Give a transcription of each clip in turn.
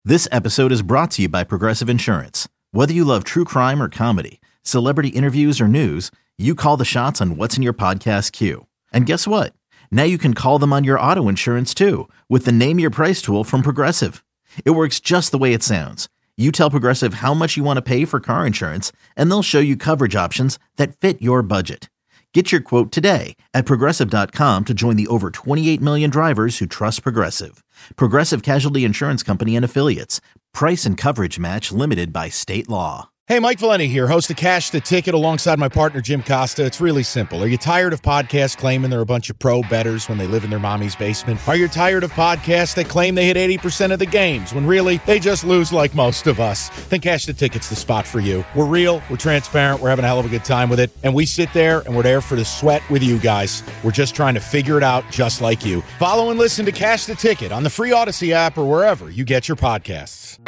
This episode is brought to you by Progressive Insurance. Whether you love true crime or comedy, celebrity interviews or news, you call the shots on what's in your podcast queue. And guess what? Now you can call them on your auto insurance too with the Name Your Price tool from Progressive. It works just the way it sounds. You tell Progressive how much you want to pay for car insurance, and they'll show you coverage options that fit your budget. Get your quote today at Progressive.com to join the over 28 million drivers who trust Progressive. Progressive Casualty Insurance Company and Affiliates. Price and coverage match limited by state law. Hey, Mike Valenti here, host of Cash the Ticket alongside my partner Jim Costa. It's really simple. Are you tired of podcasts claiming they're a bunch of pro bettors when they live in their mommy's basement? Are you tired of podcasts that claim they hit 80% of the games when really they just lose like most of us? Then Cash the Ticket's the spot for you. We're real, we're transparent, we're having a hell of a good time with it, and we sit there and we're there for the sweat with you guys. We're just trying to figure it out just like you. Follow and listen to Cash the Ticket on the free Odyssey app or wherever you get your podcasts.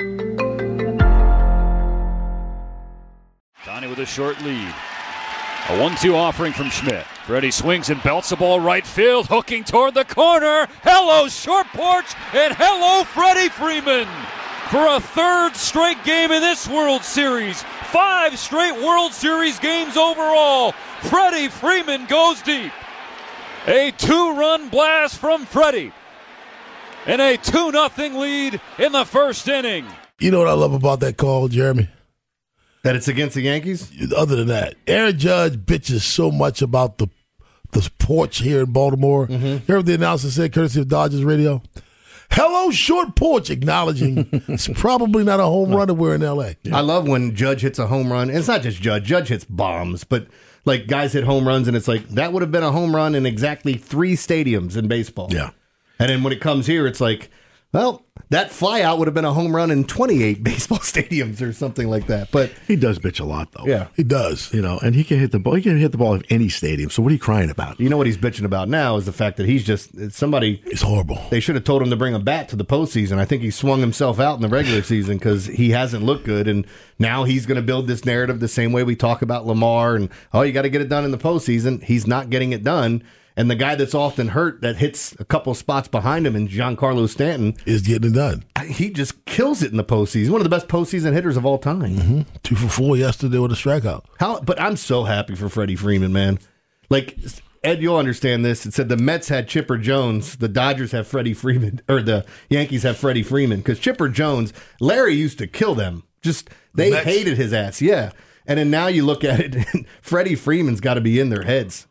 Donnie with a short lead. A 1-2 offering from Schmidt. Freddie swings and belts the ball right field, hooking toward the corner. Hello, short porch, and hello, Freddie Freeman. For a third straight game in this World Series, 5 straight World Series games overall, Freddie Freeman goes deep. A 2-run blast from Freddie, and a 2-0 lead in the first inning. You know what I love about that call, Jeremy? That it's against the Yankees? Other than that, Aaron Judge bitches so much about the porch here in Baltimore. Mm-hmm. You heard the announcer said, courtesy of Dodgers Radio, hello, short porch, acknowledging it's probably not a home run if we're in L.A. Yeah. I love when Judge hits a home run. And it's not just Judge. Judge hits bombs, but like guys hit home runs, and it's like that would have been a home run in exactly 3 stadiums in baseball. Yeah. And then when it comes here, it's like, well, that flyout would have been a home run in 28 baseball stadiums or something like that. But he does bitch a lot, though. Yeah, he does. You know, and he can hit the ball. He can hit the ball in any stadium. So what are you crying about? You know what he's bitching about now is the fact that he's just somebody. It's horrible. They should have told him to bring a bat to the postseason. I think he swung himself out in the regular season because he hasn't looked good, and now he's going to build this narrative the same way we talk about Lamar and you got to get it done in the postseason. He's not getting it done. And the guy that's often hurt that hits a couple spots behind him, and Giancarlo Stanton, is getting it done. He just kills it in the postseason. One of the best postseason hitters of all time. Mm-hmm. 2 for 4 yesterday with a strikeout. But I'm so happy for Freddie Freeman, man. Like, Ed, you'll understand this. It said the Mets had Chipper Jones, the Dodgers have Freddie Freeman, or the Yankees have Freddie Freeman. Because Chipper Jones, Larry used to kill them. They hated his ass, yeah. And then now you look at it, and Freddie Freeman's got to be in their heads.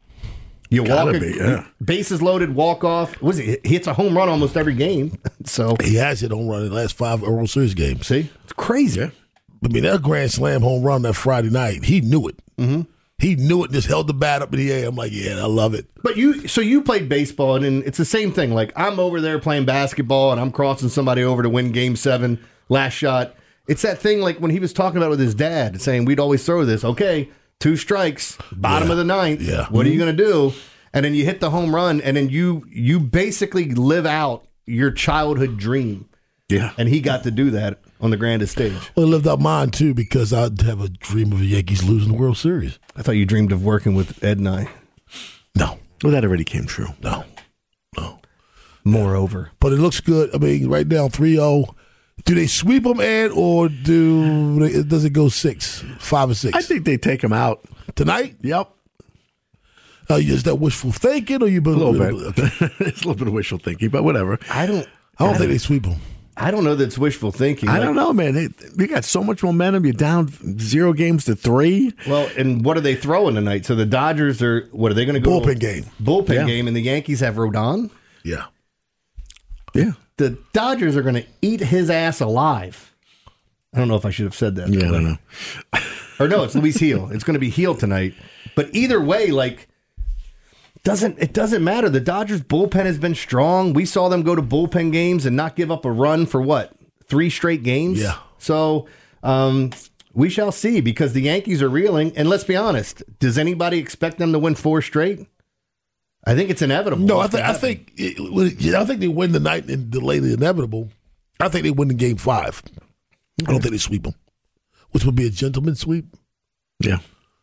You walk bases loaded, walk off. He hits a home run almost every game. So he has hit home run in the last 5 World Series games. See, it's crazy. Yeah. I mean, that grand slam home run that Friday night, he knew it. Mm-hmm. He knew it. Just held the bat up in the air. I'm like, yeah, I love it. But you played baseball, and it's the same thing. Like I'm over there playing basketball, and I'm crossing somebody over to win Game 7, last shot. It's that thing like when he was talking about it with his dad, saying we'd always throw this. Okay. 2 strikes, bottom of the 9th. Yeah. What are you going to do? And then you hit the home run, and then you basically live out your childhood dream. Yeah. And he got to do that on the grandest stage. Well, he lived out mine, too, because I have a dream of the Yankees losing the World Series. I thought you dreamed of working with Ed and I. No. Well, that already came true. No. Moreover. But it looks good. I mean, right now, 3-0. Do they sweep them, Ed, or does it go 5 or 6? I think they take them out. Tonight? Yep. Is that wishful thinking, or you believe a little bit? Okay. It's a little bit of wishful thinking, but whatever. I don't think they sweep them. I don't know that it's wishful thinking. I don't know, man. They got so much momentum. You're down 0 games to 3. Well, and what are they throwing tonight? So the Dodgers are they going to go bullpen game? Bullpen game, and the Yankees have Rodon. Yeah. The Dodgers are going to eat his ass alive. I don't know if I should have said that. Yeah, I don't know. Or no, it's Luis Gil. It's going to be Gil tonight. But either way, like, it doesn't matter. The Dodgers bullpen has been strong. We saw them go to bullpen games and not give up a run for 3 straight games? Yeah. So we shall see, because the Yankees are reeling. And let's be honest, does anybody expect them to win 4 straight? I think it's inevitable. No, I think they win the night and delay the inevitable. I think they win the Game 5. I don't think they sweep them, which would be a gentleman's sweep. Yeah.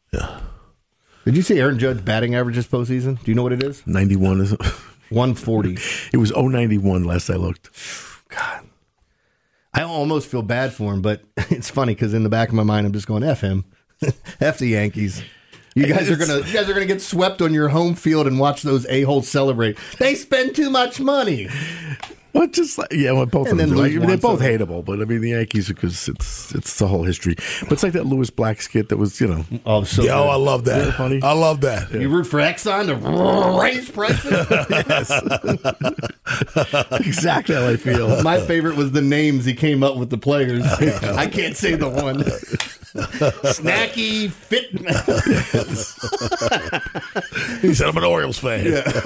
Did you see Aaron Judge batting average this postseason? Do you know what it is? 91 is 140. It was 091 last I looked. God. I almost feel bad for him, but it's funny because in the back of my mind, I'm just going, F him. F the Yankees. You guys are gonna get swept on your home field and watch those a-holes celebrate. They spend too much money. Well, just like, well, both And of them. then lose They're both one, hateable, but I mean the Yankees because it's the whole history. But it's like that Lewis Black skit that was, Oh, so Yo, good. I love that. Very funny. I love that. You root for Exxon to raise prices? exactly how I feel. My favorite was the names he came up with the players. I can't say the one. Snacky Fit. He said, I'm an Orioles fan.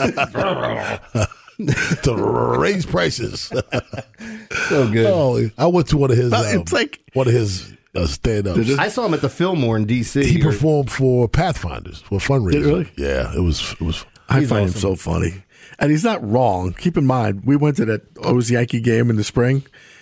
To raise prices. So good. Oh, I went to one of his. It's like- one of his stand-ups. I saw him at the Fillmore in D.C. He performed for Pathfinders for a fundraiser. Did he really? Yeah, it was. I He's find him awesome. so funny. And he's not wrong. Keep in mind, we went to that O's Yankee game in the spring.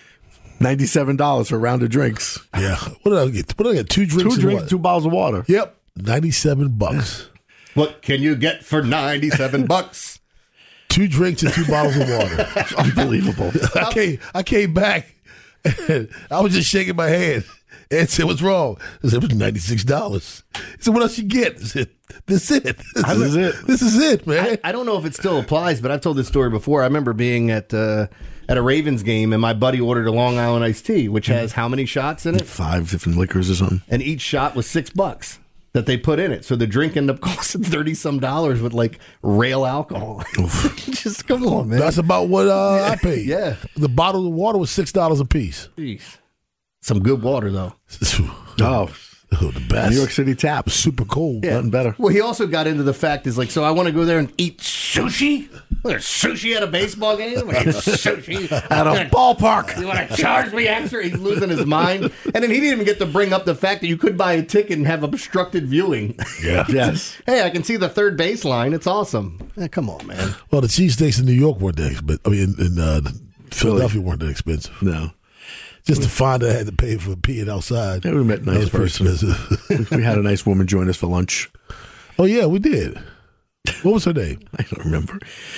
$97 for a round of drinks. Yeah. What did I get? What did I get? Two drinks. Two and drinks, what? 2 bottles of water. Yep. $97. What can you get for $97? 2 drinks and 2 bottles of water. It's unbelievable. I came back and I was just shaking my head and said, "What's wrong?" I said, "It was $96." He said, "What else you get?" I said, "This is it. This is it, man." I don't know if it still applies, but I've told this story before. I remember being at a Ravens game, and my buddy ordered a Long Island iced tea, which has how many shots in it? 5 different liquors or something. And each shot was $6 that they put in it. So the drink ended up costing $30-some with like rail alcohol. Just come on, man. That's about what I paid. Yeah. The bottle of water was $6 a piece. Jeez. Some good water, though. Oh, The best. New York City tap. Super cold. Nothing better. Well, he also got into the fact is like, so I want to go there and eat sushi? There's sushi at a baseball game? I'm gonna eat sushi At a ballpark. You want to charge me extra? He's losing his mind. And then he didn't even get to bring up the fact that you could buy a ticket and have obstructed viewing. Yeah. Yes. Hey, I can see the third baseline. It's awesome. Come on, man. Well, the cheesesteaks in New York weren't that expensive. I mean, in Philadelphia weren't that expensive. No. Just to find out I had to pay for peeing outside. Yeah, we met a That nice was pretty person. expensive. We had a nice woman join us for lunch. Oh, yeah, we did. What was her name? I don't remember.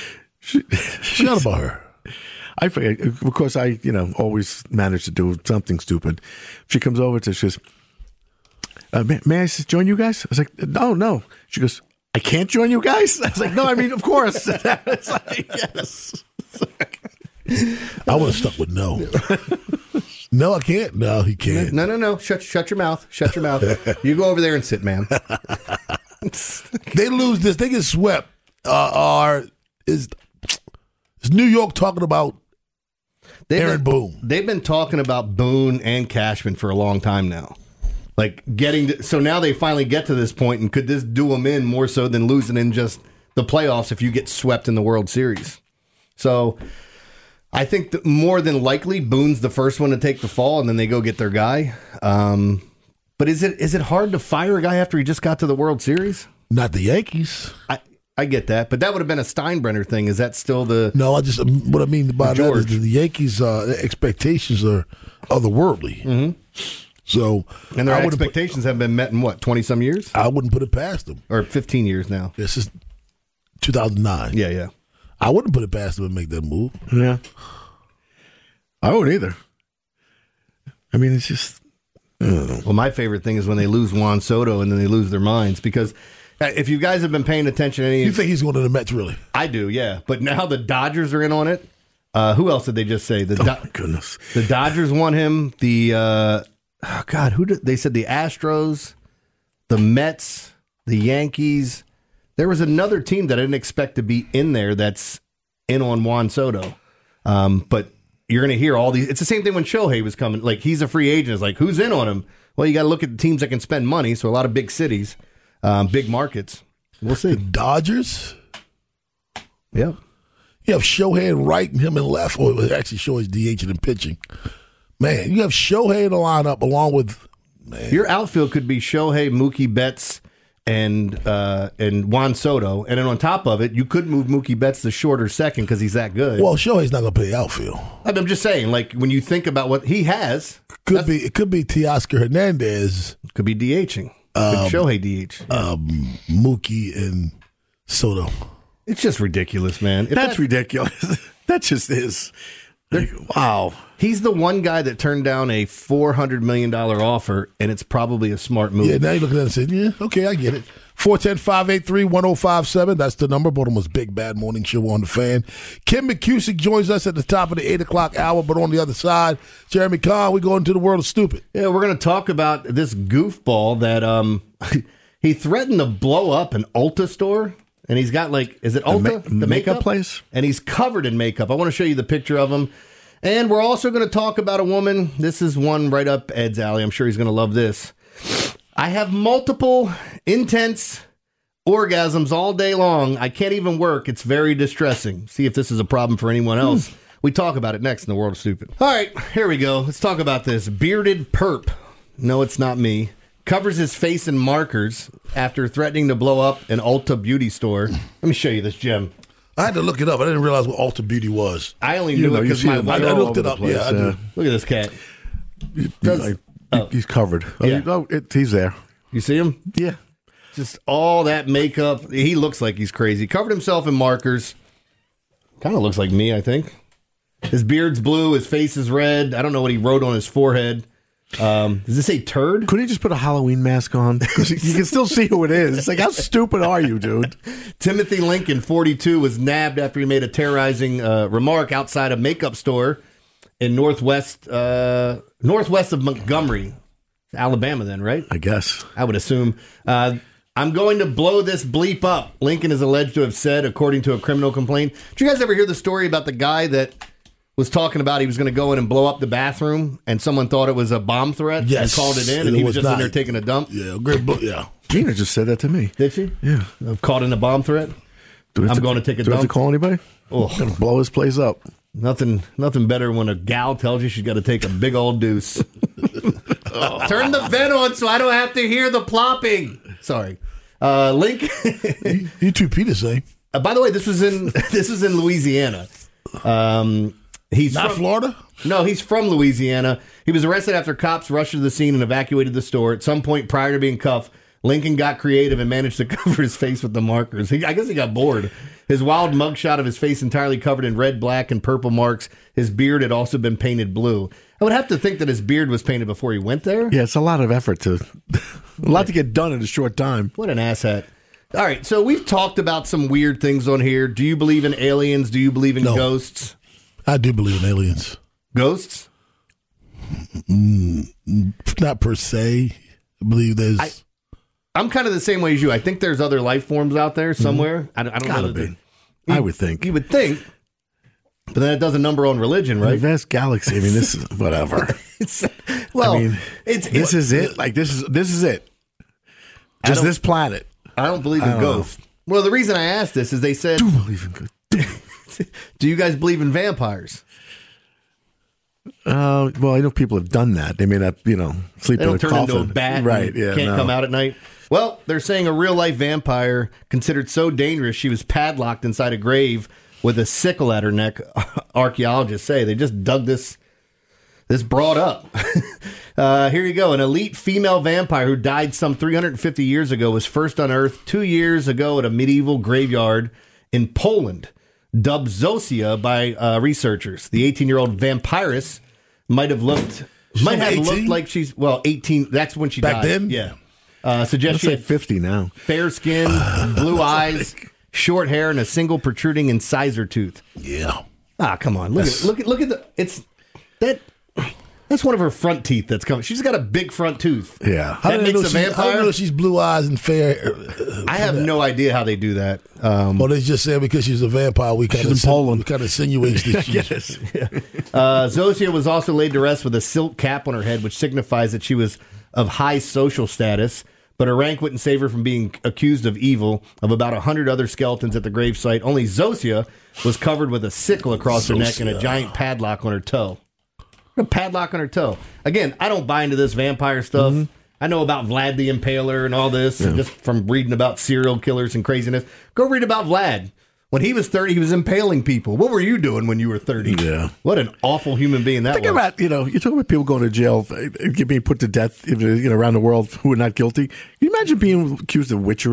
Shout about her. I forget. Of course, I always manage to do something stupid. She comes over to, she goes, may I join you guys? I was like, no. She goes, I can't join you guys? I was like, no, I mean, of course. It's like, yes. I would have stuck with no. No, I can't. No, he can't. No. Shut your mouth. Shut your mouth. You go over there and sit, ma'am. They lose this. They get swept. Is New York talking about Aaron Boone? They've been talking about Boone and Cashman for a long time now. Like so now they finally get to this point, and could this do them in more so than losing in just the playoffs if you get swept in the World Series? So I think that more than likely Boone's the first one to take the fall, and then they go get their guy. But is it hard to fire a guy after he just got to the World Series? Not the Yankees. I get that, but that would have been a Steinbrenner thing. Is that still the... No, what I mean by that is George. the Yankees' expectations are otherworldly. Mm-hmm. So, And their I wouldn't expectations have been met in what, 20-some years? I wouldn't put it past them. Or 15 years now. This is 2009. Yeah. I wouldn't put it past them to make that move. Yeah. I wouldn't either. I mean, it's just, I don't know. Well, my favorite thing is when they lose Juan Soto and then they lose their minds, because if you guys have been paying attention to any... You think he's going to the Mets, really? I do, yeah. But now the Dodgers are in on it. Who else did they just say? My goodness. The Dodgers want him. The they said the Astros, the Mets, the Yankees. There was another team that I didn't expect to be in there that's in on Juan Soto. But you're going to hear all these. It's the same thing when Shohei was coming. Like, he's a free agent. It's like, who's in on him? Well, you got to look at the teams that can spend money. So a lot of big cities, big markets. We'll see. Dodgers? Yeah. You have Shohei in right and him in left. Or actually, Shohei's DHing and pitching. Man, you have Shohei in the lineup along with... Man. Your outfield could be Shohei, Mookie Betts, and Juan Soto. And then on top of it, you could move Mookie Betts to shorter second because he's that good. Well, Shohei's not going to play outfield. I'm just saying, like, when you think about what he has, It could be Teoscar Hernandez, could be DHing. Could Shohei DH. Mookie, and Soto. It's just ridiculous, man. That's ridiculous. That just is. Wow. He's the one guy that turned down a $400 million offer, and it's probably a smart move. Yeah, now you look at that and say, yeah, okay, I get it. 410-583-1057. That's the number. Baltimore's Big Bad Morning Show on the Fan. Kim McCusick joins us at the top of the 8 o'clock hour, but on the other side, Jeremy Kahn, we go into the world of stupid. Yeah, we're going to talk about this goofball that he threatened to blow up an Ulta store, and he's got is it Ulta? The makeup place? And he's covered in makeup. I want to show you the picture of him. And we're also going to talk about a woman. This is one right up Ed's alley. I'm sure he's going to love this. I have multiple intense orgasms all day long. I can't even work. It's very distressing. See if this is a problem for anyone else. We talk about it next in the World of Stupid. All right, here we go. Let's talk about this. Bearded perp. No, it's not me. Covers his face in markers after threatening to blow up an Ulta beauty store. Let me show you this gem. I had to look it up. I didn't realize what Ulta Beauty was. I only knew it because my wife. I looked it up. Yeah, I do. Look at this cat. He's covered. Yeah. He's there. You see him? Yeah. Just all that makeup. He looks like he's crazy. Covered himself in markers. Kind of looks like me, I think. His beard's blue. His face is red. I don't know what he wrote on his forehead. Does this say turd? Couldn't he just put a Halloween mask on? Because you can still see who it is. It's like, how stupid are you, dude? Timothy Lincoln, 42, was nabbed after he made a terrorizing remark outside a makeup store in northwest of Montgomery, Alabama. Then, right? I guess. I would assume. I'm going to blow this bleep up. Lincoln is alleged to have said, according to a criminal complaint. Did you guys ever hear the story about the guy that was talking about he was going to go in and blow up the bathroom, and someone thought it was a bomb threat and called it in, and he was just in there taking a dump? Yeah, great book. Yeah. Gina just said that to me. Did she? Yeah. Caught in a bomb threat? I'm going to take a dump. Do I have to call anybody? Oh. I'm going to blow his place up. Nothing better when a gal tells you she's got to take a big old deuce. Turn the vent on so I don't have to hear the plopping. Sorry. Lincoln. You two Peter say. By the way, this was in Louisiana. He's not from Florida? No, he's from Louisiana. He was arrested after cops rushed to the scene and evacuated the store. At some point prior to being cuffed, Lincoln got creative and managed to cover his face with the markers. I guess he got bored. His wild mugshot of his face entirely covered in red, black, and purple marks. His beard had also been painted blue. I would have to think that his beard was painted before he went there. Yeah, it's a lot of effort a lot to get done in a short time. What an asshat. All right, so we've talked about some weird things on here. Do you believe in aliens? Do you believe in ghosts? I do believe in aliens. Ghosts? Not per se. I believe there's... I'm kind of the same way as you. I think there's other life forms out there somewhere. I don't Gotta know. be. I would think. You would think. But then it does a number on religion, right? The vast galaxy. I mean, this is whatever. This is it. Like this is it. Just this planet. I don't believe in ghosts. Well, the reason I asked this is they said, Do believe in good. do you guys believe in vampires? Well, I know people have done that. They may not, sleep They in don't a turn coffin. into a bat. Right? And Yeah. can't come out at night. Well, they're saying a real life vampire considered so dangerous she was padlocked inside a grave with a sickle at her neck. Archaeologists say they just dug this broad up. Here you go. An elite female vampire who died some 350 years ago was first unearthed 2 years ago at a medieval graveyard in Poland, dubbed Zosia by researchers. The 18-year-old vampiress might have looked like she's 18. That's when she Back died. then? Yeah. Suggests Let's she say had 50 now. fair skin, blue eyes, short hair, and a single protruding incisor tooth. Yeah. Ah, come on. Look at that's one of her front teeth that's coming. She's got a big front tooth. Yeah. That makes a vampire. I don't know if she's blue eyes and fair. I have no idea how they do that. Well, they just say because she's a vampire, we kind She's in Poland. We kind of insinuates that she's. Yes. Zosia was also laid to rest with a silk cap on her head, which signifies that she was of high social status. But her rank wouldn't save her from being accused of evil. Of about 100 other skeletons at the gravesite, only Zosia was covered with a sickle across her neck and a giant padlock on her toe. A padlock on her toe. Again, I don't buy into this vampire stuff. Mm-hmm. I know about Vlad the Impaler and all this, just from reading about serial killers and craziness. Go read about Vlad. When he was 30, he was impaling people. What were you doing when you were 30? Yeah. What an awful human being that Think was. about, you talk about people going to jail, being put to death around the world who are not guilty. Can you imagine being accused of witchery?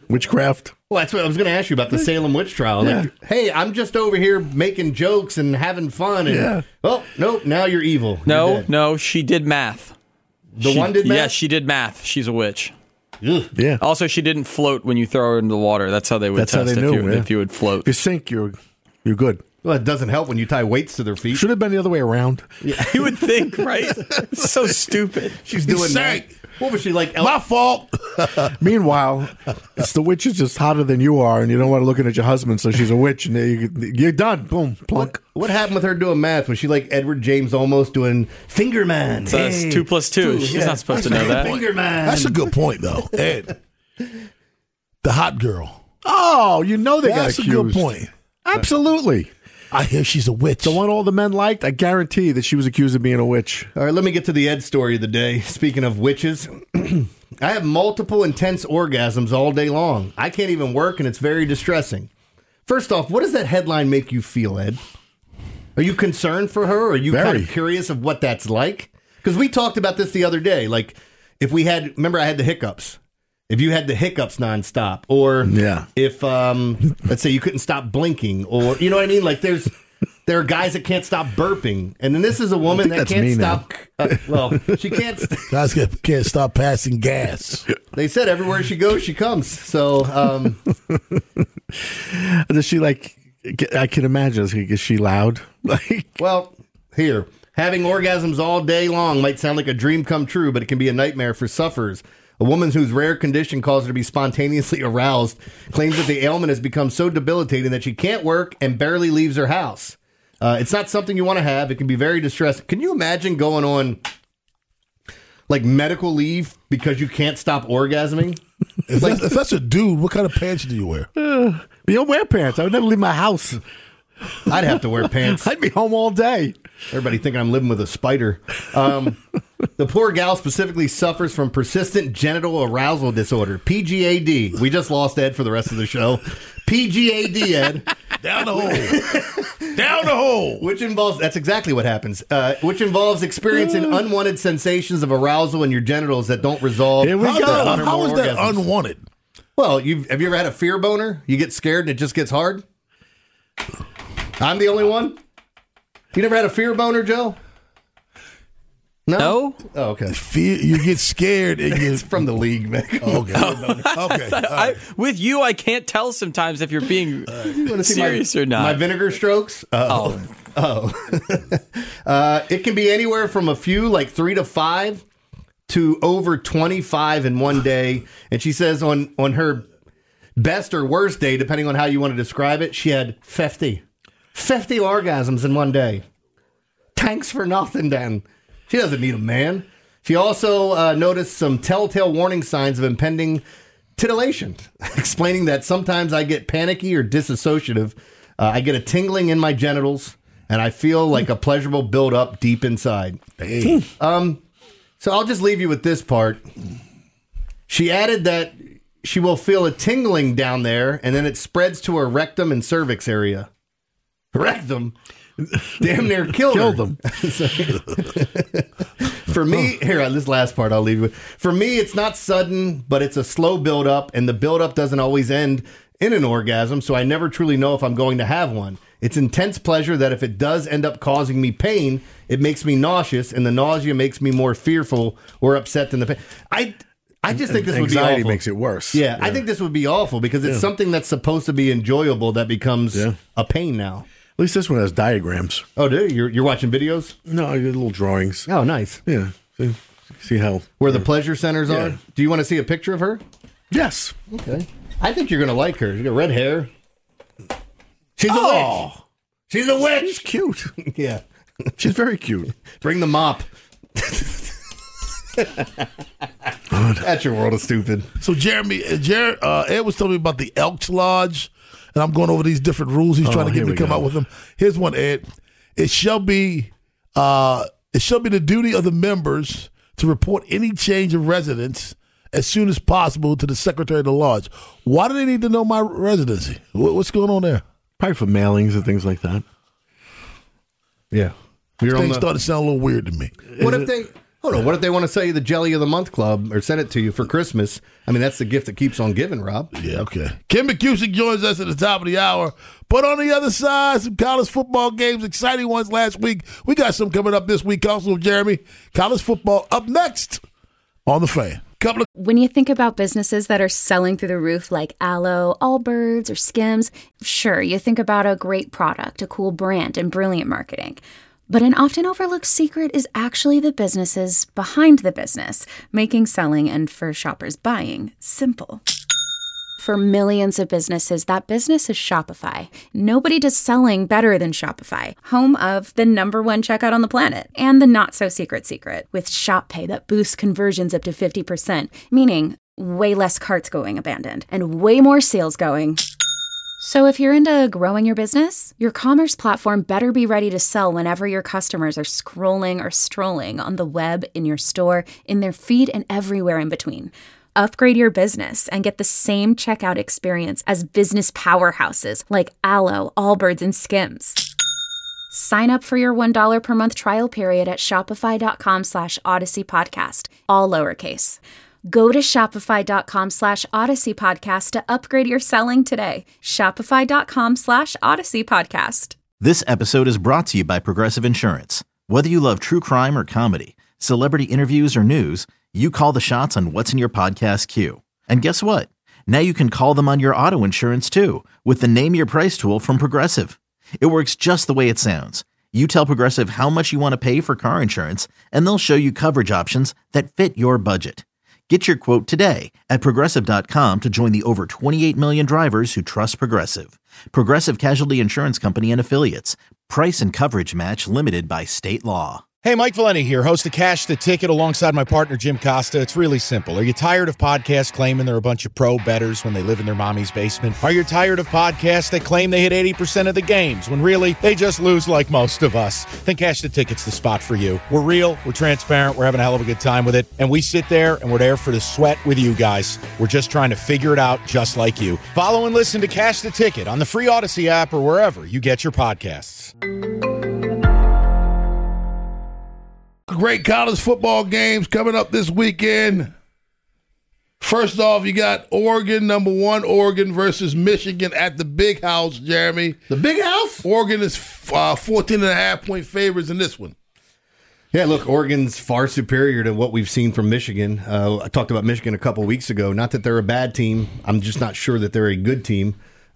Witchcraft. Well, that's what I was going to ask you about the Salem witch trial. Yeah. Like, hey, I'm just over here making jokes and having fun. And, Yeah. oh, nope, now you're evil. You're dead. No, she did math. One did math? Yes, she did math. She's a witch. Ugh. Yeah. Also, she didn't float when you throw her into the water. That's how they would That's how test they if, knew, if you would float. If you sink, you're good. Well, it doesn't help when you tie weights to their feet. Should have been the other way around. You would think, right? So stupid. She's doing sank. that. What was she like? My fault. Meanwhile, it's the witch is just hotter than you are, and you don't want to look at your husband, so she's a witch, and you're done. Boom, plunk. What happened with her doing math? Was she like Edward James almost doing finger man? So that's 2 + 2. She's not supposed to know that. Finger man. That's a good point, though. Ed, the hot girl. Oh, you know they got That's a accused. good point. Absolutely. I hear she's a witch. The one all the men liked, I guarantee that she was accused of being a witch. All right, let me get to the Ed story of the day. Speaking of witches, I have multiple intense orgasms all day long. I can't even work, and it's very distressing. First off, what does that headline make you feel, Ed? Are you concerned for her? Or are you kind Very. of curious of what that's like? Because we talked about this the other day. Like, if we had, remember I had the hiccups. If you had the hiccups nonstop, or Yeah. if, let's say you couldn't stop blinking, or, you know what I mean? Like, there are guys that can't stop burping. And then this is a woman that that's can't me stop. Well, she can't. Guys can't stop passing gas. They said everywhere she goes, she comes. So, Does she like, I can imagine, is she loud? Like, well, here. Having orgasms all day long might sound like a dream come true, but it can be a nightmare for sufferers. A woman whose rare condition caused her to be spontaneously aroused claims that the ailment has become so debilitating that she can't work and barely leaves her house. It's not something you want to have. It can be very distressing. Can you imagine going on like medical leave because you can't stop orgasming? If that's a dude, what kind of pants do you wear? you don't wear pants. I would never leave my house. I'd have to wear pants. I'd be home all day. Everybody thinking I'm living with a spider. The poor gal specifically suffers from persistent genital arousal disorder, PGAD. We just lost Ed for the rest of the show. PGAD, Ed. Down the hole. Down the hole. Which involves, that's exactly what happens, which involves experiencing unwanted sensations of arousal in your genitals that don't resolve. Here we How's go. that, how is More that orgasms. unwanted? Well, have you ever had a fear boner? You get scared and it just gets hard? I'm the only one? You never had a fear boner, Joe? No? Oh, okay. Fear, you get scared and you. It's from the league, man. Okay. Okay. With you, I can't tell sometimes if you're being wanna see serious or not. My vinegar strokes? Oh. It can be anywhere from a few, like 3 to 5, to over 25 in one day. And she says on her best or worst day, depending on how you want to describe it, she had 50 orgasms in one day. Thanks for nothing, Dan. She doesn't need a man. She also noticed some telltale warning signs of impending titillation, explaining that sometimes I get panicky or disassociative. I get a tingling in my genitals, and I feel like a pleasurable buildup deep inside. Hey. So I'll just leave you with this part. She added that she will feel a tingling down there, and then it spreads to her rectum and cervix area. Rectum? Damn near killed them. For me, here, this last part I'll leave you with. For me, it's not sudden, but it's a slow buildup, and the buildup doesn't always end in an orgasm, so I never truly know if I'm going to have one. It's intense pleasure that if it does end up causing me pain, it makes me nauseous, and the nausea makes me more fearful or upset than the pain. I just think this would be awful. Anxiety makes it worse. Yeah, I think this would be awful because it's something that's supposed to be enjoyable that becomes a pain now. At least this one has diagrams. Oh, do you? You're watching videos? No, I did little drawings. Oh, nice. Yeah. See how. Where the pleasure centers Yeah. are? Do you want to see a picture of her? Yes. Okay. I think you're going to like her. She's got red hair. She's a witch. She's a witch. She's cute. Yeah. She's very cute. Bring the mop. That's your world of stupid. So Jeremy, Ed was telling me about the Elks Lodge, and I'm going over these different rules he's trying to get me to come out with them. Here's one, Ed. It shall be the duty of the members to report any change of residence as soon as possible to the secretary of the lodge. Why do they need to know my residency? What's going on there? Probably for mailings and things like that. Yeah. Things started to sound a little weird to me. What if they... Oh no! What if they want to sell you the Jelly of the Month Club or send it to you for Christmas? I mean, that's the gift that keeps on giving, Rob. Yeah, okay. Kim McCusick joins us at the top of the hour. But on the other side, some college football games, exciting ones last week. We got some coming up this week also, Jeremy. College football up next on The Fan. When you think about businesses that are selling through the roof like Aloe, Allbirds, or Skims, sure, you think about a great product, a cool brand, and brilliant marketing. But an often overlooked secret is actually the businesses behind the business, making selling and for shoppers buying simple. For millions of businesses, that business is Shopify. Nobody does selling better than Shopify, home of the #1 checkout on the planet and the not-so-secret secret with Shop Pay that boosts conversions up to 50%, meaning way less carts going abandoned and way more sales going. So if you're into growing your business, your commerce platform better be ready to sell whenever your customers are scrolling or strolling on the web, in your store, in their feed, and everywhere in between. Upgrade your business and get the same checkout experience as business powerhouses like Aloe, Allbirds, and Skims. Sign up for your $1 per month trial period at shopify.com/Odyssey Podcast, all lowercase. Go to shopify.com/Odyssey Podcast to upgrade your selling today. Shopify.com/Odyssey Podcast. This episode is brought to you by Progressive Insurance. Whether you love true crime or comedy, celebrity interviews or news, you call the shots on what's in your podcast queue. And guess what? Now you can call them on your auto insurance too with the Name Your Price tool from Progressive. It works just the way it sounds. You tell Progressive how much you want to pay for car insurance, and they'll show you coverage options that fit your budget. Get your quote today at Progressive.com to join the over 28 million drivers who trust Progressive. Progressive Casualty Insurance Company and Affiliates. Price and coverage match limited by state law. Hey, Mike Valeni here, host of Cash the Ticket alongside my partner, Jim Costa. It's really simple. Are you tired of podcasts claiming they're a bunch of pro bettors when they live in their mommy's basement? Are you tired of podcasts that claim they hit 80% of the games when really they just lose like most of us? Then Cash the Ticket's the spot for you. We're real, we're transparent, we're having a hell of a good time with it, and we sit there and we're there for the sweat with you guys. We're just trying to figure it out just like you. Follow and listen to Cash the Ticket on the free Odyssey app or wherever you get your podcasts. Great college football games coming up this weekend. First off, you got Oregon, #1 Oregon versus Michigan at the Big House, Jeremy. The Big House? Oregon is 14.5-point favorites in this one. Yeah, look, Oregon's far superior to what we've seen from Michigan. I talked about Michigan a couple weeks ago. Not that they're a bad team. I'm just not sure that they're a good team.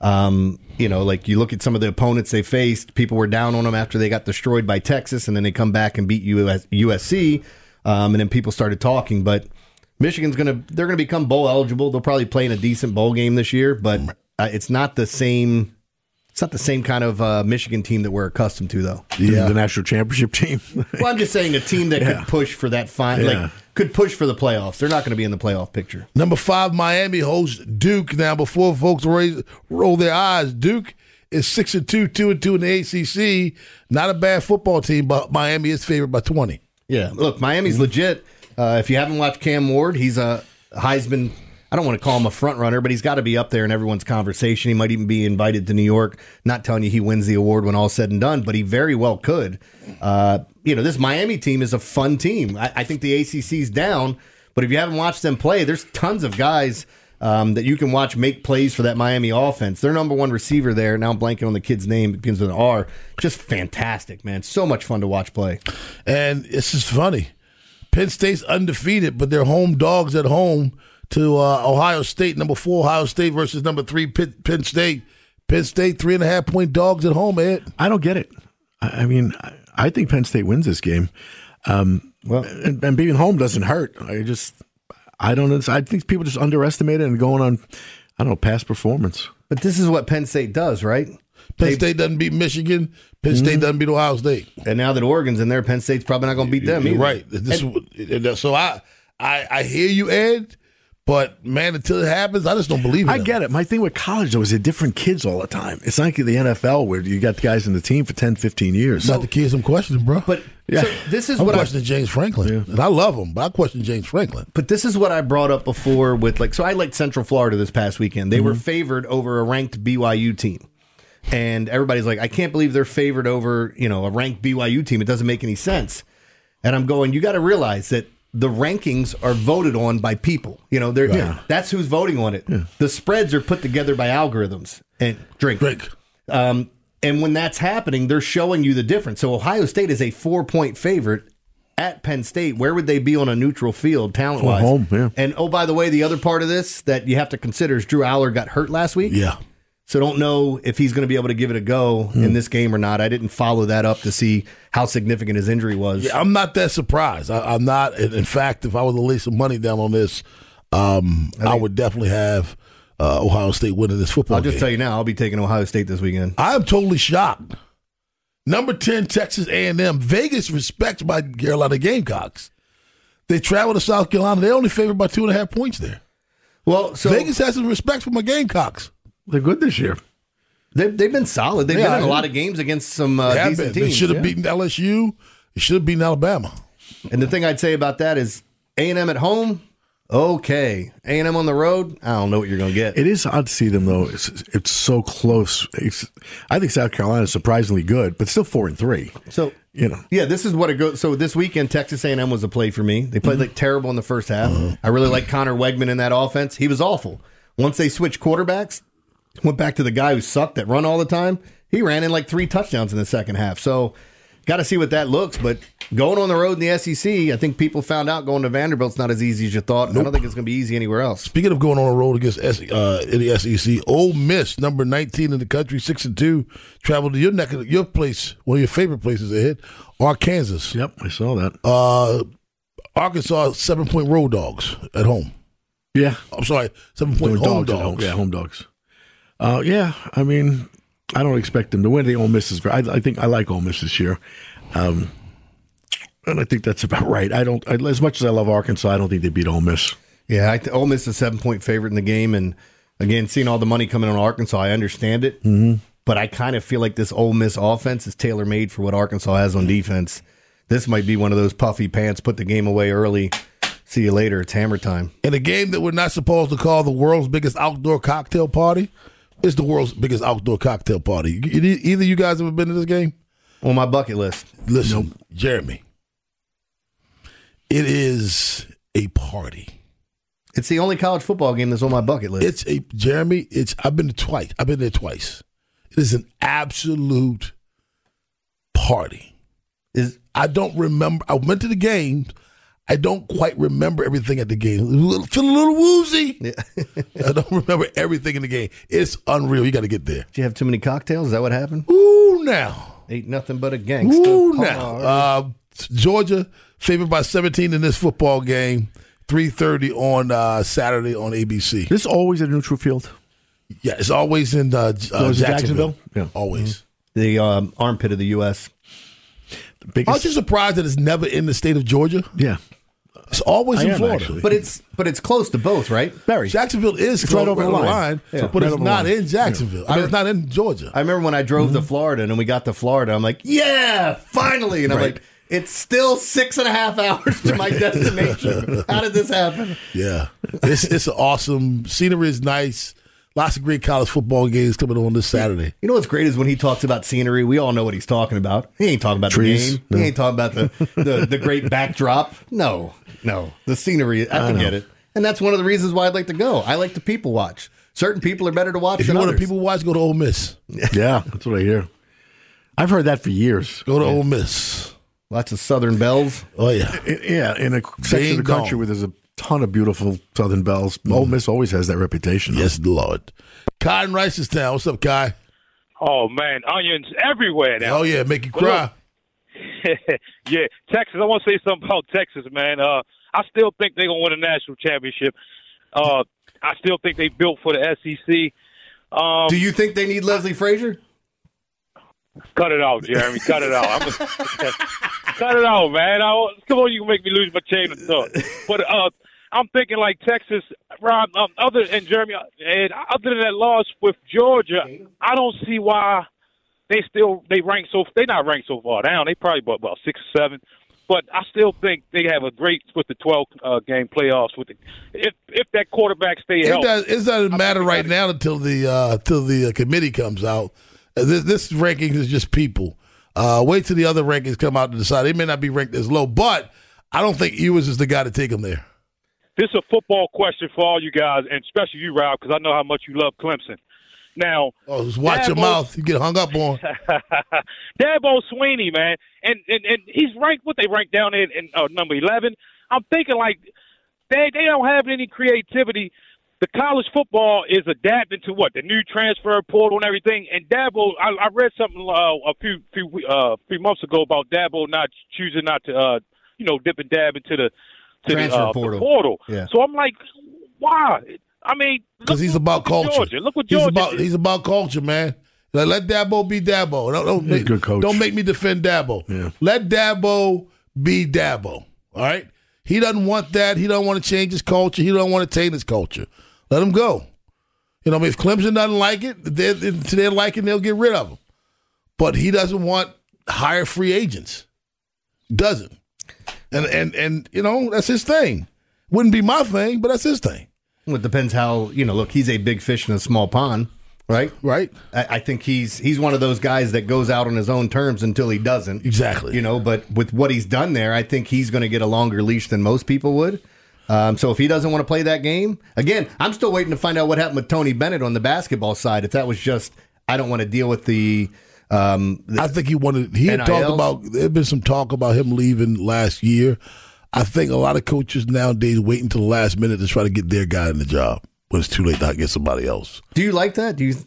Like you look at some of the opponents they faced, people were down on them after they got destroyed by Texas, and then they come back and beat USC, and then people started talking. But Michigan's they're gonna become bowl eligible. They'll probably play in a decent bowl game this year, but it's not the same. It's not the same kind of Michigan team that we're accustomed to, though. Yeah, the national championship team. Well, I'm just saying a team that could push for that could push for the playoffs. They're not going to be in the playoff picture. #5, Miami hosts Duke. Now, before folks roll their eyes, Duke is 6-2, 2-2 in the ACC. Not a bad football team, but Miami is favored by 20. Yeah, look, Miami's legit. If you haven't watched Cam Ward, he's a Heisman. I don't want to call him a front runner, but he's got to be up there in everyone's conversation. He might even be invited to New York. Not telling you he wins the award when all's said and done, but he very well could. This Miami team is a fun team. I think the ACC's down, but if you haven't watched them play, there's tons of guys that you can watch make plays for that Miami offense. Their #1 receiver there, now I'm blanking on the kid's name, it begins with an R, just fantastic, man. So much fun to watch play. And it's just funny. Penn State's undefeated, but they're home dogs at home to Ohio State, #4 Ohio State versus #3 Penn State. Penn State 3.5-point dogs at home, Ed. I don't get it. I mean, I think Penn State wins this game. And being home doesn't hurt. I don't know. I think people just underestimate it and going on, I don't know, past performance. But this is what Penn State does, right? Penn State doesn't beat Michigan. Penn State doesn't beat Ohio State. And now that Oregon's in there, Penn State's probably not going to beat them either. Right. So I hear you, Ed. But, man, until it happens, I just don't believe it. I get it. My thing with college, though, is they're different kids all the time. It's like the NFL where you got the guys in the team for 10, 15 years. Not the kids I'm questioning, bro. But so this is I'm what questioning James Franklin. Yeah. And I love him, but I question James Franklin. But this is what I brought up before with, so I liked Central Florida this past weekend. They were favored over a ranked BYU team. And everybody's like, I can't believe they're favored over, a ranked BYU team. It doesn't make any sense. And I'm going, you got to realize that the rankings are voted on by people. You know, that's who's voting on it. Yeah. The spreads are put together by algorithms. And drink. And when that's happening, they're showing you the difference. So Ohio State is a 4-point favorite at Penn State. Where would they be on a neutral field, talent-wise? Home, yeah. And, oh, by the way, the other part of this that you have to consider is Drew Aller got hurt last week. Yeah. So don't know if he's going to be able to give it a go in this game or not. I didn't follow that up to see how significant his injury was. Yeah, I'm not that surprised. I'm not. In fact, if I was to lay some money down on this, I would definitely have Ohio State winning this football game. I'll just tell you now, I'll be taking Ohio State this weekend. I'm totally shocked. Number 10, Texas A&M. Vegas respects my Carolina Gamecocks. They travel to South Carolina. They only favored by 2.5 points there. Well, so Vegas has some respect for my Gamecocks. They're good this year. They've been solid. They've been in a lot of games against some decent teams. They should have beaten LSU. They should have beaten Alabama. And the thing I'd say about that is A&M at home, okay. A&M on the road, I don't know what you're going to get. It is odd to see them, though. It's so close. I think South Carolina is surprisingly good, but still 4-3. So, yeah, this is what it goes. So this weekend, Texas A&M was a play for me. They played like terrible in the first half. I really like Connor Wegman in that offense. He was awful. Once they switched quarterbacks, went back to the guy who sucked that run all the time. He ran in like 3 touchdowns in the second half. So got to see what that looks. But going on the road in the SEC, I think people found out going to Vanderbilt's not as easy as you thought. Nope. I don't think it's going to be easy anywhere else. Speaking of going on the road against in the SEC, Ole Miss, number 19 in the country, 6-2, traveled to your neck of your place, one of your favorite places to hit, Arkansas. Yep, I saw that. Arkansas, 7-point road dogs at home. Yeah. I'm sorry, 7-point home dogs. Yeah, home dogs. Yeah, I mean, I don't expect them to win. The Ole Miss is. I think I like Ole Miss this year, and I think that's about right. As much as I love Arkansas, I don't think they beat Ole Miss. Yeah, Ole Miss is a 7-point favorite in the game, and again, seeing all the money coming on Arkansas, I understand it. Mm-hmm. But I kind of feel like this Ole Miss offense is tailor made for what Arkansas has on defense. This might be one of those puffy pants. Put the game away early. See you later. It's hammer time. In a game that we're not supposed to call the world's biggest outdoor cocktail party. It's the world's biggest outdoor cocktail party. Either you guys ever been to this game? On my bucket list. Listen, Jeremy, it is a party. It's the only college football game that's on my bucket list. I've been there twice. It is an absolute party. I don't remember. I went to the game. I don't quite remember everything at the game. Feel a little woozy. Yeah. I don't remember everything in the game. It's unreal. You got to get there. Did you have too many cocktails? Is that what happened? Ooh, now. Ain't nothing but a gangster. Ooh, now. Georgia favored by 17 in this football game. 3:30 on Saturday on ABC. This is always at a neutral field? Yeah, it's always in Jacksonville. Yeah. Always. The armpit of the U.S. Aren't you surprised that it's never in the state of Georgia? Yeah. It's always in Florida. Actually. But it's close to both, right? Very. Jacksonville is right over the line, but it's not in Jacksonville. I mean, it's not in Georgia. I remember when I drove to Florida, and when we got to Florida, I'm like, yeah, finally. And I'm like, it's still 6.5 hours to my destination. How did this happen? Yeah. It's awesome. Scenery is nice. Lots of great college football games coming on this Saturday. You know what's great is when he talks about scenery, we all know what he's talking about. He ain't talking about trees. The game. No. He ain't talking about the great backdrop. No. The scenery, I get it. And that's one of the reasons why I'd like to go. I like to people watch. Certain people are better to watch than others. If you want to people watch, go to Ole Miss. Yeah, that's what I hear. I've heard that for years. Go to Ole Miss. Lots of Southern belles. Oh, yeah. Yeah, in a section of the country where there's a ton of beautiful Southern belles. Ole Miss always has that reputation. Yes, Lord. Kai in Ricestown. What's up, Kai? Oh, man. Onions everywhere now. Oh, yeah. Make you cry. Yeah. Texas. I want to say something about Texas, man. I still think they're going to win a national championship. I still think they built for the SEC. Do you think they need Leslie Frazier? Cut it out, Jeremy. Cut it out. Cut it out, man. Come on, you can make me lose my chain of thought. But I'm thinking like Texas, Rob. Other than Jeremy, and other than that loss with Georgia, I don't see why they rank so. They're not ranked so far down. They probably about 6 or 7. But I still think they have a great with the 12 game playoffs. If that quarterback stays healthy, it doesn't matter right now until the committee comes out. This ranking is just people. Wait till the other rankings come out to decide. They may not be ranked as low, but I don't think Ewers is the guy to take him there. This is a football question for all you guys, and especially you, Rob, because I know how much you love Clemson. Now, just watch your mouth. You get hung up on. Dabo Swinney, man, and he's ranked. What they ranked down in number 11. I'm thinking like they don't have any creativity. The college football is adapting to what the new transfer portal and everything. And Dabo, I read something a few months ago about Dabo choosing not to dip and dab into the portal. Yeah. So I'm like, why? I mean, because he's about culture. Look what Georgia he's about culture, man. Let Dabo be Dabo. Don't make me defend Dabo. Yeah. Let Dabo be Dabo. All right? He doesn't want that. He don't want to change his culture. He don't want to taint his culture. Let him go. If Clemson doesn't like it, to their liking, they'll get rid of him. But he doesn't want hire free agents. Doesn't. And that's his thing. Wouldn't be my thing, but that's his thing. Well, it depends how, look, he's a big fish in a small pond, right? Right. I think he's one of those guys that goes out on his own terms until he doesn't. Exactly. But with what he's done there, I think he's going to get a longer leash than most people would. So if he doesn't want to play that game, again, I'm still waiting to find out what happened with Tony Bennett on the basketball side. If that was just, I don't want to deal with the I think he had talked about, there had been some talk about him leaving last year. I think a lot of coaches nowadays wait until the last minute to try to get their guy in the job when it's too late to get somebody else. Do you like that? I'm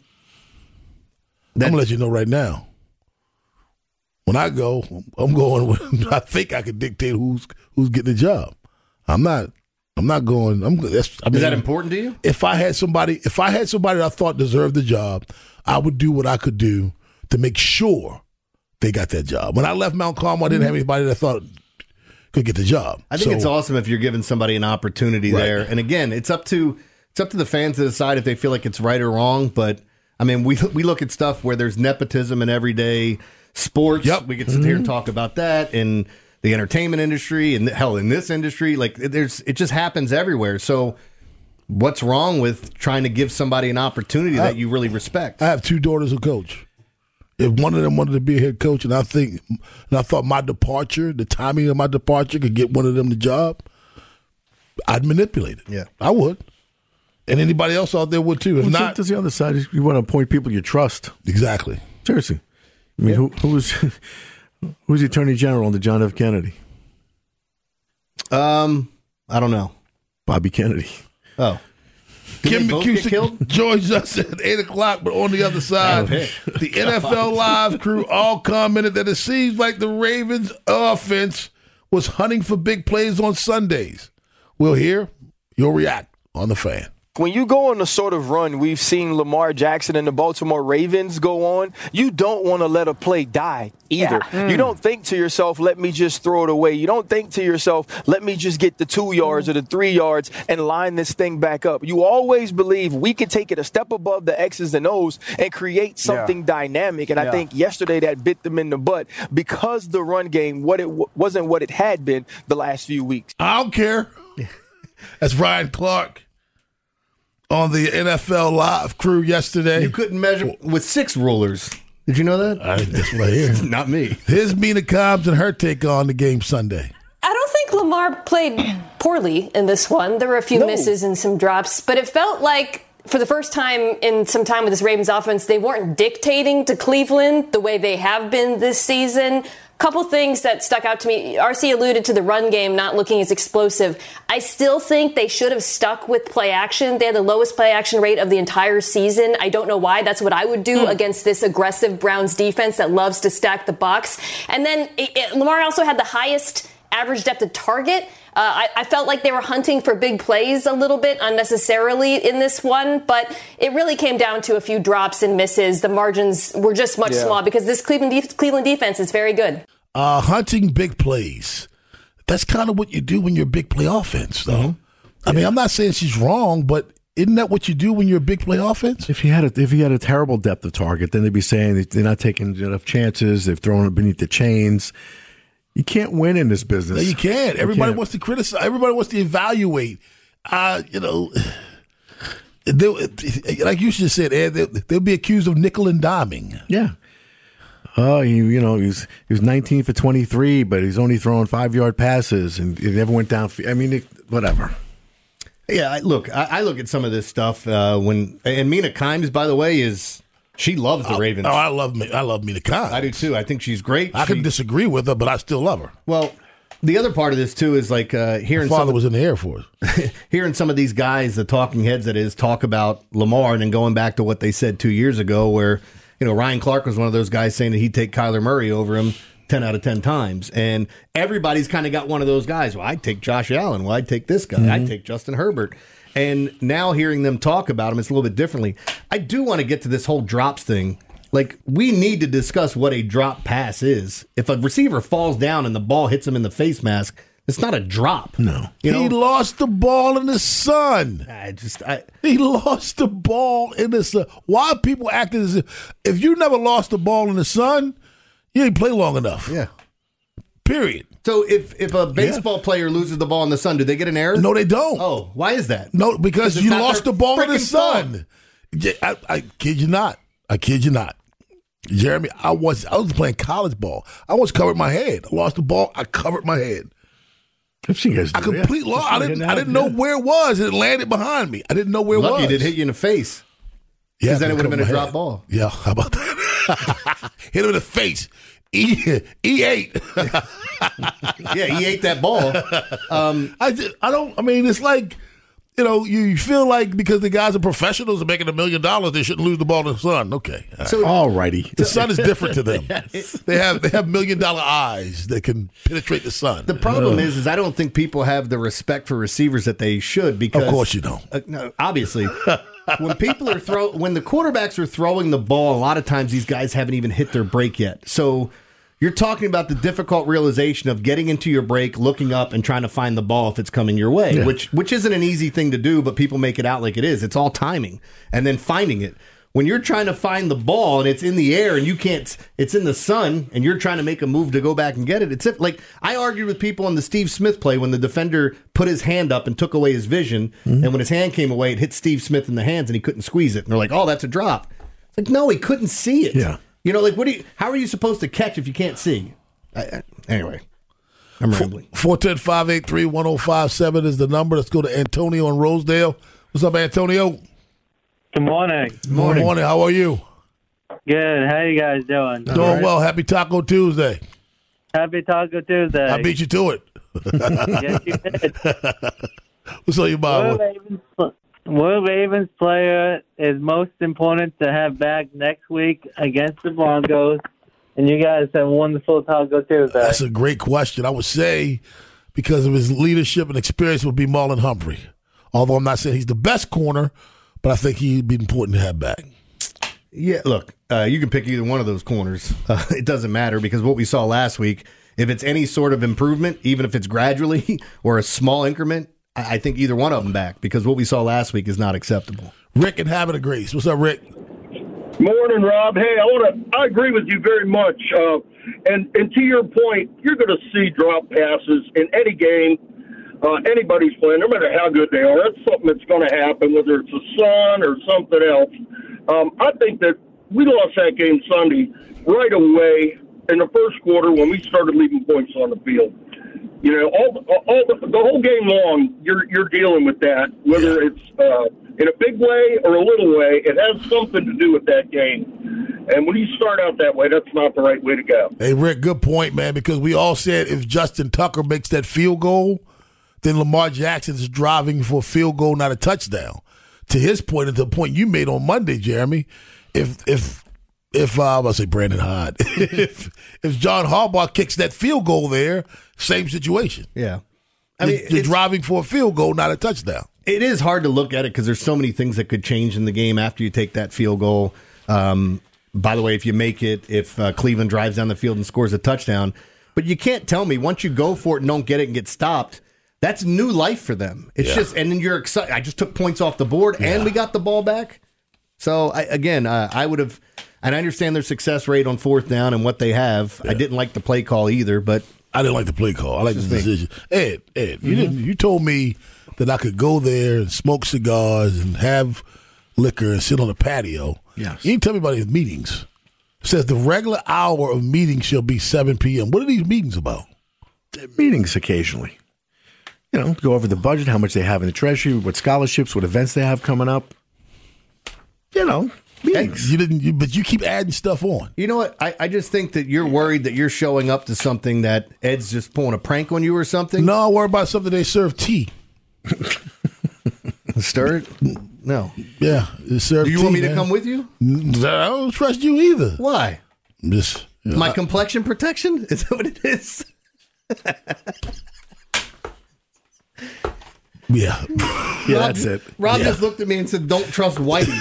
going to let you know right now. When I go, I'm going when I think I can dictate who's getting the job. I'm not going. Is that important to you? If I had somebody that I thought deserved the job, I would do what I could do to make sure they got that job. When I left Mount Carmel, I didn't have anybody that I thought could get the job. I think it's awesome if you're giving somebody an opportunity there. And again, it's up to the fans to decide if they feel like it's right or wrong. But I mean, we look at stuff where there's nepotism in everyday sports. Yep. We could sit here and talk about that in the entertainment industry and hell in this industry. Like it just happens everywhere. So what's wrong with trying to give somebody an opportunity that you really respect? I have two daughters who coach. If one of them wanted to be a head coach, and I thought my departure, the timing of my departure, could get one of them the job, I'd manipulate it. Yeah, I would, and anybody else out there would too. If not, there's the other side. You want to appoint people you trust. Exactly. Seriously, I mean, who's the Attorney General under John F. Kennedy? I don't know. Bobby Kennedy. Oh. Kim McCusick joins us at 8 o'clock, but on the other side, the NFL Live crew all commented that it seems like the Ravens' offense was hunting for big plays on Sundays. We'll hear. You'll react on The Fan. When you go on the sort of run we've seen Lamar Jackson and the Baltimore Ravens go on, you don't want to let a play die either. Yeah. You don't think to yourself, let me just throw it away. You don't think to yourself, let me just get the 2 yards or the 3 yards and line this thing back up. You always believe we can take it a step above the X's and O's and create something dynamic. And I think yesterday that bit them in the butt because the run game wasn't what it had been the last few weeks. I don't care. That's Ryan Clark on the NFL Live crew yesterday. You couldn't measure with 6 rulers. Did you know that? That's what I hear. Not me. Here's Mina Cobbs and her take on the game Sunday. I don't think Lamar played poorly in this one. There were a few misses and some drops, but it felt like for the first time in some time with this Ravens offense, they weren't dictating to Cleveland the way they have been this season. Couple things that stuck out to me. RC alluded to the run game not looking as explosive. I still think they should have stuck with play action. They had the lowest play action rate of the entire season. I don't know why. That's what I would do against this aggressive Browns defense that loves to stack the box. And then Lamar also had the highest average depth of target. I felt like they were hunting for big plays a little bit unnecessarily in this one, but it really came down to a few drops and misses. The margins were just much small because this Cleveland defense is very good. Hunting big plays. That's kind of what you do when you're a big play offense, though. Mm-hmm. I mean, I'm not saying she's wrong, but isn't that what you do when you're a big play offense? If you had a terrible depth of target, then they'd be saying that they're not taking enough chances. They've thrown it beneath the chains. You can't win in this business. No, you can't. Everybody wants to criticize. Everybody wants to evaluate. Like you just said, Ed, they'll be accused of nickel and diming. Yeah. Oh, he was 19 for 23, but he's only throwing 5-yard passes, and it never went down. I mean, whatever. Yeah, I look at some of this stuff and Mina Kimes, by the way, she loves the Ravens. Oh, I love Mina Kimes. I do too. I think she's great. I can disagree with her, but I still love her. Well, the other part of this too is like hearing. My father was in the Air Force. Hearing some of these guys, the talking heads, that is, talk about Lamar, and then going back to what they said 2 years ago, where Ryan Clark was one of those guys saying that he'd take Kyler Murray over him 10 out of 10 times. And everybody's kind of got one of those guys. Well, I'd take Josh Allen. Well, I'd take this guy. Mm-hmm. I'd take Justin Herbert. And now hearing them talk about him, it's a little bit differently. I do want to get to this whole drops thing. Like, we need to discuss what a drop pass is. If a receiver falls down and the ball hits him in the face mask, it's not a drop. No. He lost the ball in the sun. He lost the ball in the sun. Why are people acting as if you never lost the ball in the sun, you didn't play long enough. Yeah. Period. So if a baseball player loses the ball in the sun, do they get an error? No, they don't. Oh, why is that? No, because you lost the ball in the sun. I kid you not. Jeremy, I was playing college ball. I was covered my head. I lost the ball. I covered my head. I've seen guys do I completely lost. I didn't know where it was. It landed behind me. I didn't know where it was. Lucky it didn't hit you in the face. Yeah, because then it would have been a drop ball. Yeah, how about that? Hit him in the face. He ate. Yeah, he ate that ball. It's like, you feel like because the guys are professionals and making $1 million, they shouldn't lose the ball in the sun. Okay. So, all righty. The sun is different to them. Yes. They have $1 million eyes that can penetrate the sun. The problem is I don't think people have the respect for receivers that they should, because of course you don't. No, obviously. When when the quarterbacks are throwing the ball, a lot of times these guys haven't even hit their break yet. So you're talking about the difficult realization of getting into your break, looking up, and trying to find the ball if it's coming your way, which isn't an easy thing to do, but people make it out like it is. It's all timing and then finding it. When you're trying to find the ball and it's in the air and you can't, it's in the sun, and you're trying to make a move to go back and get it. It's like I argued with people on the Steve Smith play when the defender put his hand up and took away his vision, and when his hand came away, it hit Steve Smith in the hands and he couldn't squeeze it. And they're like, "Oh, that's a drop." It's like, no, he couldn't see it. Yeah. How are you supposed to catch if you can't see? Anyway, I'm rambling. 410-583-1057 is the number. Let's go to Antonio in Rosedale. What's up, Antonio? Good morning. Good morning. How are you? Good. How you guys doing? Doing well. Happy Taco Tuesday. Happy Taco Tuesday. I beat you to it. Yes, you did. What's on your mind? What Ravens player is most important to have back next week against the Broncos? And you guys have a wonderful Taco Tuesday. That's a great question. I would say, because of his leadership and experience, would be Marlon Humphrey. Although I'm not saying he's the best corner, but I think he'd be important to have back. Yeah, look, you can pick either one of those corners. It doesn't matter, because what we saw last week, if it's any sort of improvement, even if it's gradually or a small increment, I think either one of them back, because what we saw last week is not acceptable. Rick in Habit of Grace. What's up, Rick? Morning, Rob. Hey, I agree with you very much. And to your point, you're going to see drop passes in any game. Anybody's playing, no matter how good they are. That's something that's going to happen, whether it's the sun or something else. I think that we lost that game Sunday right away in the first quarter when we started leaving points on the field. The whole game long, you're dealing with that, whether it's in a big way or a little way. It has something to do with that game. And when you start out that way, that's not the right way to go. Hey, Rick, good point, man, because we all said if Justin Tucker makes that field goal, then Lamar Jackson is driving for a field goal, not a touchdown. To his point, and to the point you made on Monday, Jeremy, if I'll say Brandon Hyde, if John Harbaugh kicks that field goal there, same situation. Yeah. You're driving for a field goal, not a touchdown. It is hard to look at it because there's so many things that could change in the game after you take that field goal. By the way, if you make it, if Cleveland drives down the field and scores a touchdown, but you can't tell me once you go for it and don't get it and get stopped, that's new life for them. It's just, and then you're excited. I just took points off the board and we got the ball back. So I would have, and I understand their success rate on fourth down and what they have. I didn't like the play call either, but I didn't like the play call. I like the decision. Ed, you told me that I could go there and smoke cigars and have liquor and sit on the patio. Yes. You didn't tell me about his meetings. says the regular hour of meetings shall be 7 p.m. What are these meetings about? They're meetings occasionally. You know, go over the budget, how much they have in the treasury, what scholarships, what events they have coming up. You know, meetings. But you keep adding stuff on. You know what? I just think that you're worried that you're showing up to something that Ed's just pulling a prank on you or something. No, I worry about something they serve tea. Stir it? No. Yeah, serve Do you tea, want me to man. come with you? I don't trust you either. Why? Just My complexion protection? Is that what it is? Yeah. Yeah, that's it. Rob just looked at me and said, "Don't trust Whitey."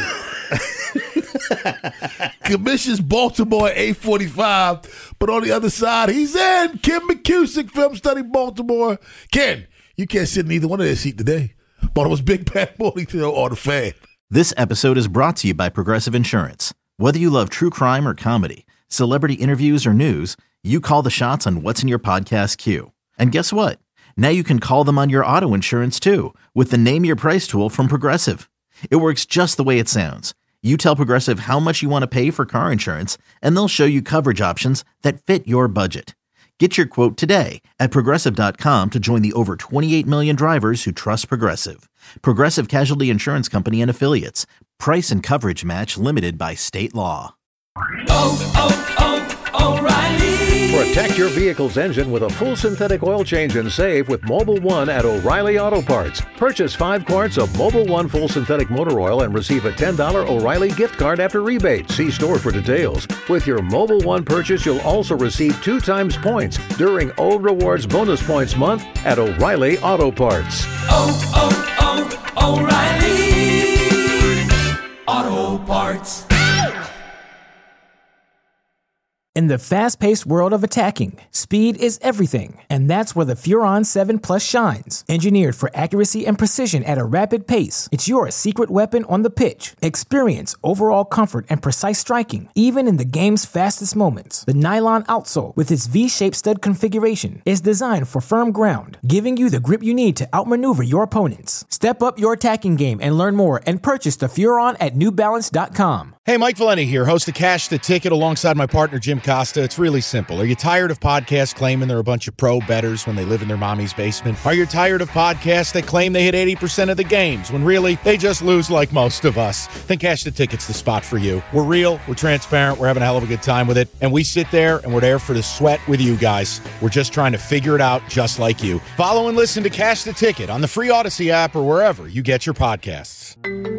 Commissions Baltimore at 8:45, but on the other side, he's in. Ken McCusick, film study Baltimore. Ken, you can't sit in either one of their seats today. Baltimore's Big Bad Morning Show or The Fan. This episode is brought to you by Progressive Insurance. Whether you love true crime or comedy, celebrity interviews or news, you call the shots on what's in your podcast queue. And guess what? Now you can call them on your auto insurance too with the Name Your Price tool from Progressive. It works just the way it sounds. You tell Progressive how much you want to pay for car insurance, and they'll show you coverage options that fit your budget. Get your quote today at Progressive.com to join the over 28 million drivers who trust Progressive. Progressive Casualty Insurance Company and Affiliates. Price and coverage match limited by state law. O'Reilly. Protect your vehicle's engine with a full synthetic oil change and save with Mobil 1 at O'Reilly Auto Parts. Purchase 5 quarts of Mobil 1 full synthetic motor oil and receive a $10 O'Reilly gift card after rebate. See store for details. With your Mobil 1 purchase, you'll also receive 2 times points during O Rewards Bonus Points Month at O'Reilly Auto Parts. O'Reilly Auto Parts. In the fast-paced world of attacking, speed is everything, and that's where the Furon 7 Plus shines. Engineered for accuracy and precision at a rapid pace, it's your secret weapon on the pitch. Experience overall comfort and precise striking, even in the game's fastest moments. The nylon outsole, with its V-shaped stud configuration, is designed for firm ground, giving you the grip you need to outmaneuver your opponents. Step up your attacking game and learn more and purchase the Furon at NewBalance.com. Hey, Mike Valenti here, host of Cash the Ticket alongside my partner, Jim Costa. It's really simple. Are you tired of podcasts claiming they're a bunch of pro bettors when they live in their mommy's basement? Are you tired of podcasts that claim they hit 80% of the games when really they just lose like most of us? Then Cash the Ticket's the spot for you. We're real, we're transparent, we're having a hell of a good time with it, and we sit there and we're there for the sweat with you guys. We're just trying to figure it out just like you. Follow and listen to Cash the Ticket on the free Odyssey app or wherever you get your podcasts.